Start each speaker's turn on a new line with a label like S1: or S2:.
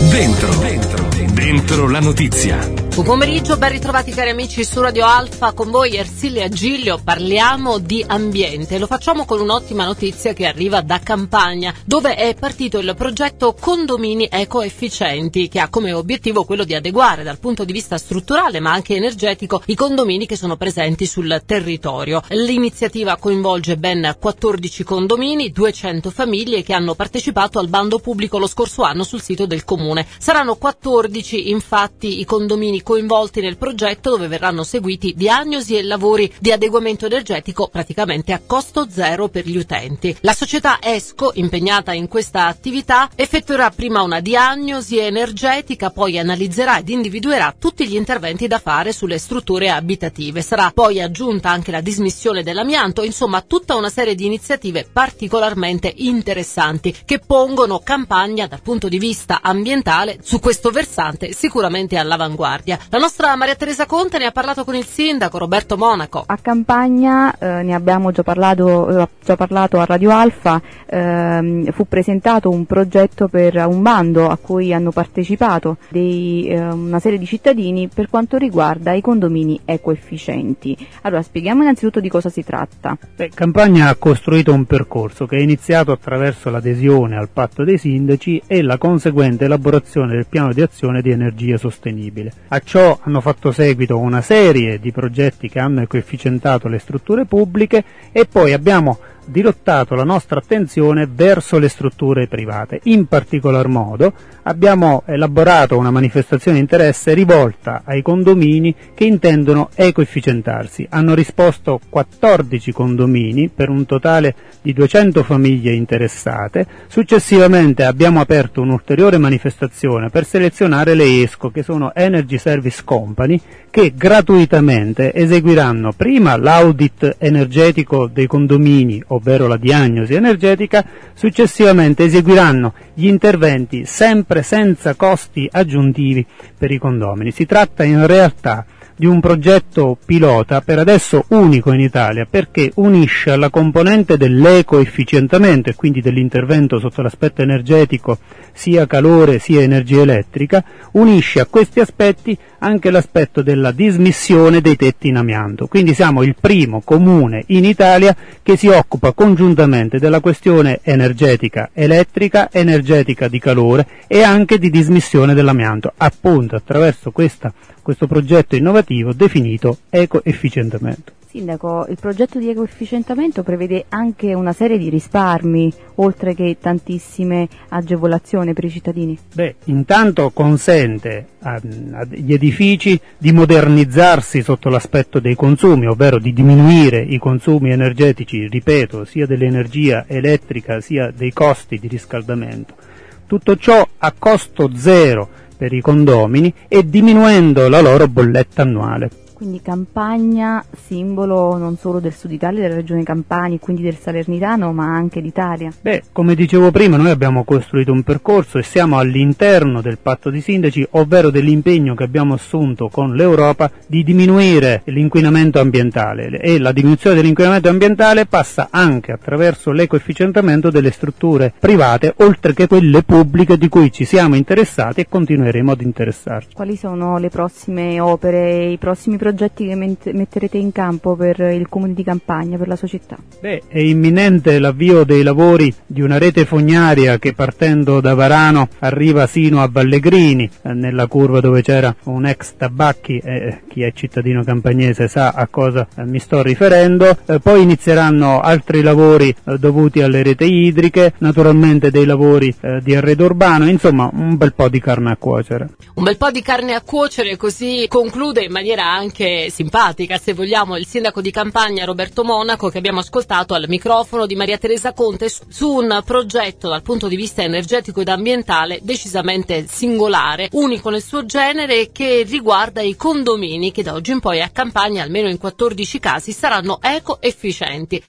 S1: Dentro la notizia.
S2: Buon pomeriggio, ben ritrovati cari amici su Radio Alfa, con voi Ersilia Giglio. Parliamo di ambiente, lo facciamo con un'ottima notizia che arriva da Campania, dove è partito il progetto Condomini Ecoefficienti, che ha come obiettivo quello di adeguare dal punto di vista strutturale ma anche energetico i condomini che sono presenti sul territorio. L'iniziativa coinvolge ben 14 condomini, 200 famiglie che hanno partecipato al bando pubblico lo scorso anno sul sito del comune. Saranno 14 infatti i condomini coinvolti nel progetto, dove verranno seguiti diagnosi e lavori di adeguamento energetico praticamente a costo zero per gli utenti. La società ESCO, impegnata in questa attività, effettuerà prima una diagnosi energetica, poi analizzerà ed individuerà tutti gli interventi da fare sulle strutture abitative. Sarà poi aggiunta anche la dismissione dell'amianto, insomma tutta una serie di iniziative particolarmente interessanti che pongono Campania dal punto di vista ambientale su questo versante sicuramente all'avanguardia. La nostra Maria Teresa Conte ne ha parlato con il sindaco Roberto Monaco.
S3: A Campagna ne abbiamo già parlato a Radio Alfa, fu presentato un progetto per un bando a cui hanno partecipato una serie di cittadini per quanto riguarda i condomini ecoefficienti. Allora spieghiamo innanzitutto di cosa si tratta.
S4: Campagna ha costruito un percorso che è iniziato attraverso l'adesione al patto dei sindaci e la conseguente elaborazione del piano di azione di energia sostenibile. A ciò hanno fatto seguito una serie di progetti che hanno ecoefficientato le strutture pubbliche e poi abbiamo dirottato la nostra attenzione verso le strutture private. In particolar modo abbiamo elaborato una manifestazione di interesse rivolta ai condomini che intendono ecoefficientarsi. Hanno risposto 14 condomini per un totale di 200 famiglie interessate. Successivamente abbiamo aperto un'ulteriore manifestazione per selezionare le ESCO, che sono Energy Service Company, che gratuitamente eseguiranno prima l'audit energetico dei condomini, ovvero la diagnosi energetica, successivamente eseguiranno gli interventi sempre senza costi aggiuntivi per i condomini. Si tratta in realtà di un progetto pilota, per adesso unico in Italia, perché unisce alla componente dell'ecoefficientamento e quindi dell'intervento sotto l'aspetto energetico, sia calore sia energia elettrica, unisce a questi aspetti anche l'aspetto della dismissione dei tetti in amianto. Quindi siamo il primo comune in Italia che si occupa congiuntamente della questione energetica elettrica, energetica di calore e anche di dismissione dell'amianto, appunto attraverso questo progetto innovativo definito ecoefficientamento.
S3: Sindaco, il progetto di ecoefficientamento prevede anche una serie di risparmi, oltre che tantissime agevolazioni per i cittadini.
S4: Intanto consente agli edifici di modernizzarsi sotto l'aspetto dei consumi, ovvero di diminuire i consumi energetici, ripeto, sia dell'energia elettrica sia dei costi di riscaldamento. Tutto ciò a costo zero per i condomini e diminuendo la loro bolletta annuale.
S3: Quindi Campagna, simbolo non solo del Sud Italia, della regione Campania e quindi del Salernitano, ma anche d'Italia.
S4: Come dicevo prima, noi abbiamo costruito un percorso e siamo all'interno del patto di sindaci, ovvero dell'impegno che abbiamo assunto con l'Europa di diminuire l'inquinamento ambientale, e la diminuzione dell'inquinamento ambientale passa anche attraverso l'ecoefficientamento delle strutture private, oltre che quelle pubbliche di cui ci siamo interessati e continueremo ad interessarci.
S3: Quali sono le prossime opere, i prossimi progetti che metterete in campo per il comune di Campagna, per la sua città?
S4: È imminente l'avvio dei lavori di una rete fognaria che partendo da Varano arriva sino a Vallegrini, nella curva dove c'era un ex tabacchi, chi è cittadino campagnese sa a cosa mi sto riferendo. Poi inizieranno altri lavori dovuti alle reti idriche, naturalmente dei lavori di arredo urbano, insomma un bel po' di carne a cuocere.
S2: Un bel po' di carne a cuocere, così conclude in maniera anche simpatica, se vogliamo, il sindaco di Campagna Roberto Monaco, che abbiamo ascoltato al microfono di Maria Teresa Conte su un progetto dal punto di vista energetico ed ambientale decisamente singolare, unico nel suo genere, che riguarda i condomini che da oggi in poi a Campagna, almeno in 14 casi, saranno ecoefficienti.